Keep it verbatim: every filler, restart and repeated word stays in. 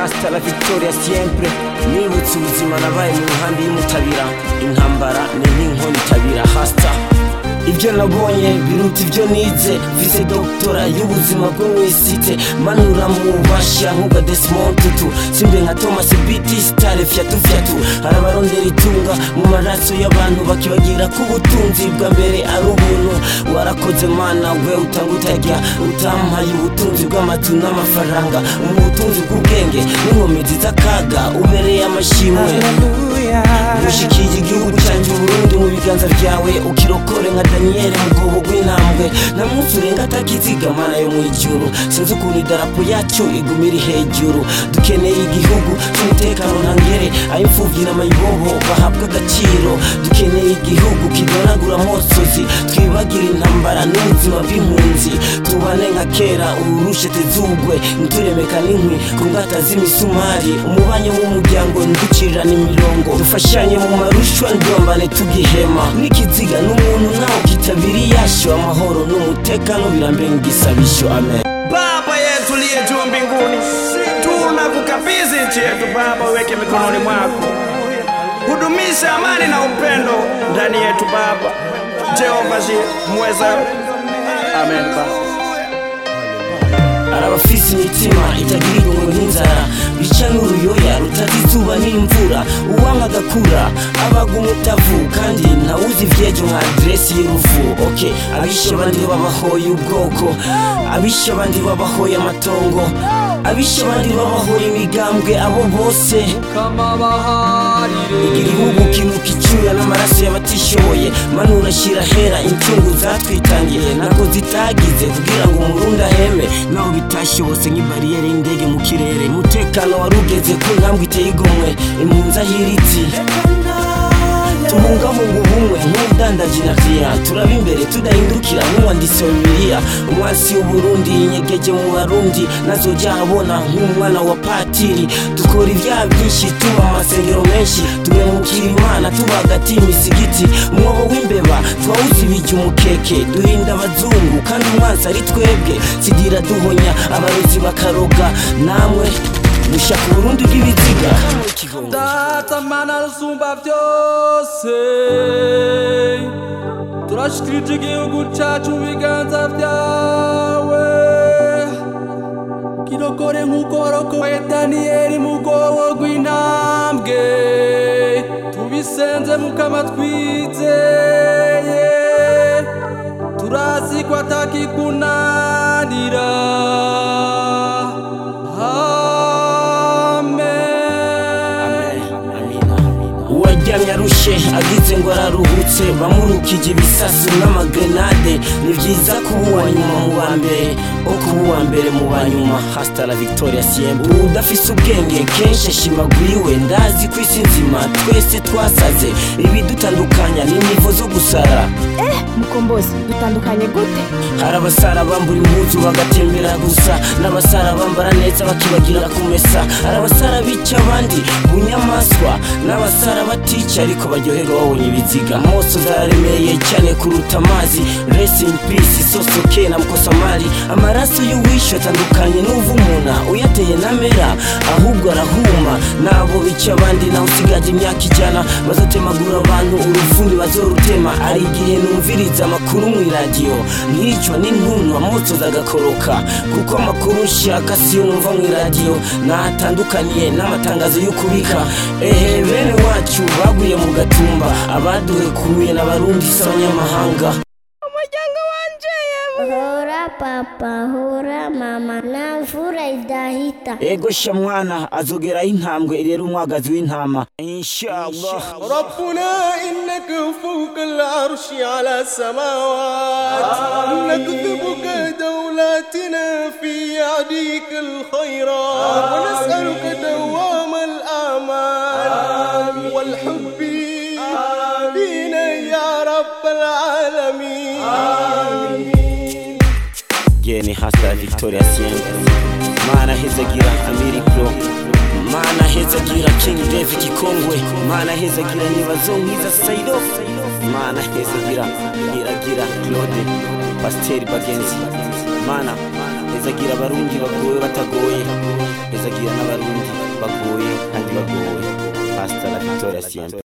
hasta la victoria siempre. Nibutse ubuzima nabaye mu nkambi y'umutabira, intambara ni nk'inkoni itabira hasta. Ibyo nabonye biruta ibyo nize, vise doktora y'ubuzima bwo mwisite, manura mu bashya nk'uga Desmond Tutu, simbe nka Thomas Biti Stare fyatu fyatu. Harabarondera itunga mu maraso y'abantu bakibagira ko ubutunzi bwa mbere ari ubuntu. Warakoze mana we utanga utajya, utampaye ubutunzi bw'amatu n'amafaranga, ubutunzi bw'ubwenge n'inkomezi z'akaga, ubereye amashimwe. Ushikiye igihugu cyanjye Burundi mu biganza byawe, ukirokore nka Daniel mugobo gw'intambwe. Nta munsi urenga atakiziga mana yo mwijuru, sinzi ukuntu idarapo yacu igumira hejuru. Dukeneye igihugu cy'umutekano ntangere, ay'imfuvyi n'amayibobo bahabwa agaciro. Dukeneye igihugu kidonagura amosozi, twibagira intambara n'ubuzima bw'impunzi. Tubane nka kera urushe tezugwe, nturemeka n'inkwi ku ngata z'imisumari. Umubanye w'umuryango nducirirana imirongo, dufashanye mu marushwa ndombane tugihema. N'ikiziga n'umuntu nawe kitabiri yasho, amahoro n'umutekano birambenga igisabisho. Amen. Baba yetu liye juu mbinguni, tunakukabidhi nchi yetu Baba, weke mikononi mwako, hudumisha amani na upendo ndani yetu Baba. Jehova mweza. Amen Baba. Arabafise imitima itagira irungo nk'inzara, bica n'uruyoya rutazi izuba n'imvura. Uwanga agakura abaga umutavu, kandi ntawuzi ivyejo nka adresi y'uruvu. Okay, abishe abandi babahoye ubwoko, abishe abandi babahoye amatongo, abishe abandi babahoye imigambwe. Abo bose igihugu kinuka icyuya n'amaraso y'abatishoboye. Manura shira hera incungu zatwitangiye, nako zitagize kugira ngo umurundi aheme, naho bitashobotse nk'ibariyeri y'indege mu kirere. Umutekano warugeze ku ntambwe iteye igomwe, impunzi ahiritse. Tubungabunga ubumwe nk'ubudandaji na kriya, turaba imbere tudahindukira nk'uwanditse wa Bibiliya. Umwansi w'Uburundi inyegeje mu Barundi, nazoja abona nk'umwana wa patiri. Dukora ibyaha byinshi, tuba amasengero menshi, tumemukira Imana tuba hagati y'imisigiti. Umwobo w'imbeba twawuzi ibijya umukeke, duhinda abazungu kandi umwansi ari twebwe. Sigira duhonya abarozi bakaroga, namwe mushaka Burundi bw'ibiziga. Data mana rusumba byose, turashikirije igihugu cacu mu biganza byawe. Kirokore nk'uko warokoye Daniyeli mu bwobo rw'intambwe, tubisenze mukama twizeye, turazi ko atakikunanira. Uwajyamye arushe agize ngo araruhutse, bamurukije ibisasu n'amagrenade. Ni vyiza kuba uwa nyuma mu ba mbere, o kuba uwa mbere mu ba nyuma. Hasta la victoria siempre. Udafise ubwenge kenshi ashimaguriwe, ndazi ku isi nzima twese twasaze. Ibidutandukanya ni nivo zo gusara. Eh, Mukombozi, dutandukanye gute? Hari abasara bambura impuzu bagatembera gusa, n'abasara bambara neza bakibagira kumesa. Hari abasara bica abandi bunyamaswa, n'abasara batica ariko baryoherwa babonye ibiziga. Moso zaremeye cyane kuruta amazi, rest in peace Sosoke na Mkosamali. Amaraso y'uwisho atandukanye n'uvumuna, uyateye namera ahubwo arahuma. Nabo bica abandi naho usigaje imyaka ijana, bazotemagura abantu urufundi bazorutema. Ari igihe numviriza amakuru mu radio, nkicwa n'intuntu amotso zagakoroka, kuko amakuru nshaka siyo numva mu radio. Natandukaniye n'amatangazo yo kubika. Ehe, bene wacu baguye mu gatumba, abaduhekuye n'abarundi s'abanyamahanga. Umuryango wanje yewe. Hora papa, hora mama, na mvura idahita. Ego sha mwana, azogeraho intambwe irera umwagazi w'intama. Inshallah. Rabbuna innaka fawqa al-arshi ala samawat, naktubuka dawlatina fi yadika al-khayrat, wa nas'aluka dawama al-amal wal-hubb bina ya rabb al-alamin. Geni hasta victoria siempre. Mana hezagira Amerikro, mana hezagira King David Kongwe, mana hezagira Nibazo Nkiza Saido, mana hezagira Iragira Claude Pasteur Bagenzi. Mana hezagira abarundi bagoye batagoye, hezagira n'abarundi baguye kandi bagowe. Hasta la victoria siempre.